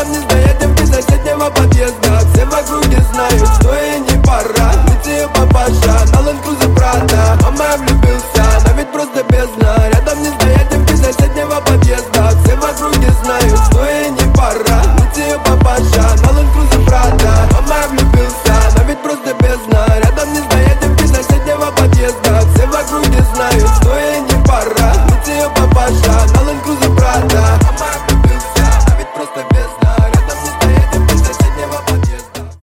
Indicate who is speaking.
Speaker 1: не знает девки соседнего подъезда. Все вокруг не знают,